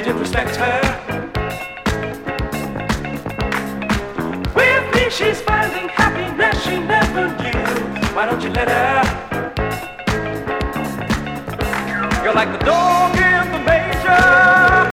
did respect her. With me she's finding happiness she never knew. Why don't you let her? You're like the door